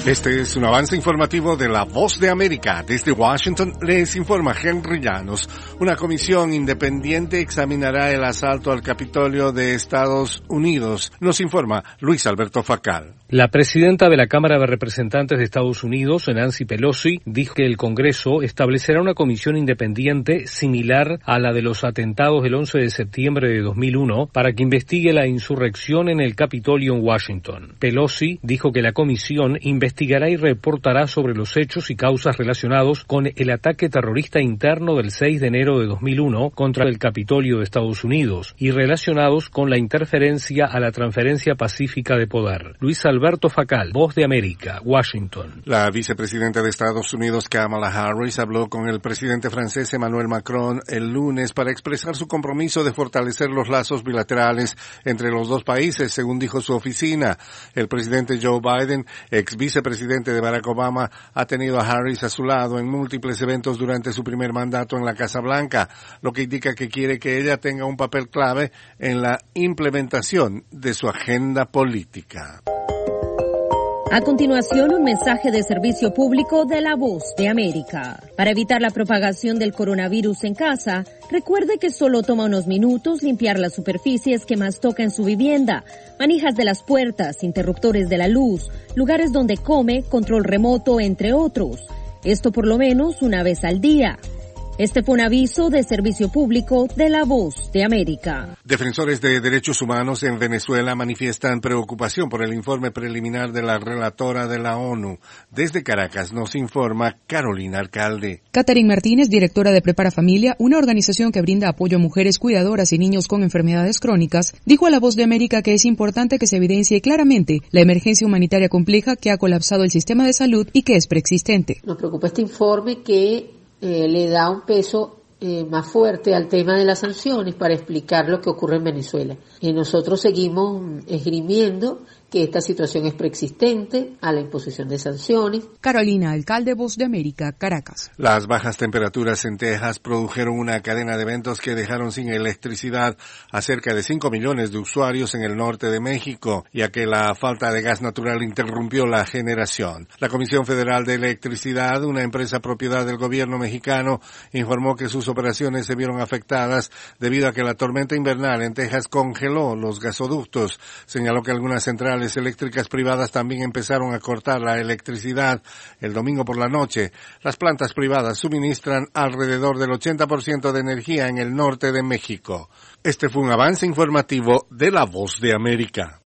Este es un avance informativo de La Voz de América. Desde Washington les informa Henry Llanos. Una comisión independiente examinará el asalto al Capitolio de Estados Unidos. Nos informa Luis Alberto Facal. La presidenta de la Cámara de Representantes de Estados Unidos, Nancy Pelosi, dijo que el Congreso establecerá una comisión independiente similar a la de los atentados del 11 de septiembre de 2001 para que investigue la insurrección en el Capitolio en Washington. Pelosi dijo que la comisión investigará y reportará sobre los hechos y causas relacionados con el ataque terrorista interno del 6 de enero de 2001 contra el Capitolio de Estados Unidos y relacionados con la interferencia a la transferencia pacífica de poder. Luis Alberto Facal, Voz de América, Washington. La vicepresidenta de Estados Unidos, Kamala Harris, habló con el presidente francés Emmanuel Macron el lunes para expresar su compromiso de fortalecer los lazos bilaterales entre los dos países, según dijo su oficina. El presidente Joe Biden, ex vicepresidente de Barack Obama, ha tenido a Harris a su lado en múltiples eventos durante su primer mandato en la Casa Blanca, lo que indica que quiere que ella tenga un papel clave en la implementación de su agenda política. A continuación, un mensaje de servicio público de La Voz de América. Para evitar la propagación del coronavirus en casa, recuerde que solo toma unos minutos limpiar las superficies que más toca en su vivienda, manijas de las puertas, interruptores de la luz, lugares donde come, control remoto, entre otros. Esto por lo menos una vez al día. Este fue un aviso de servicio público de La Voz de América. Defensores de derechos humanos en Venezuela manifiestan preocupación por el informe preliminar de la relatora de la ONU. Desde Caracas nos informa Carolina Alcalde. Catherine Martínez, directora de Prepara Familia, una organización que brinda apoyo a mujeres cuidadoras y niños con enfermedades crónicas, dijo a La Voz de América que es importante que se evidencie claramente la emergencia humanitaria compleja que ha colapsado el sistema de salud y que es preexistente. Nos preocupa este informe que le da un peso más fuerte al tema de las sanciones para explicar lo que ocurre en Venezuela. Nosotros seguimos esgrimiendo que esta situación es preexistente a la imposición de sanciones. Carolina Alcalde, Voz de América, Caracas. Las bajas temperaturas en Texas produjeron una cadena de eventos que dejaron sin electricidad a cerca de 5 millones de usuarios en el norte de México, ya que la falta de gas natural interrumpió la generación. La Comisión Federal de Electricidad, una empresa propiedad del gobierno mexicano, informó que sus operaciones se vieron afectadas debido a que la tormenta invernal en Texas congeló los gasoductos. Señaló que algunas centrales eléctricas privadas también empezaron a cortar la electricidad el domingo por la noche. Las plantas privadas suministran alrededor del 80% de energía en el norte de México. Este fue un avance informativo de La Voz de América.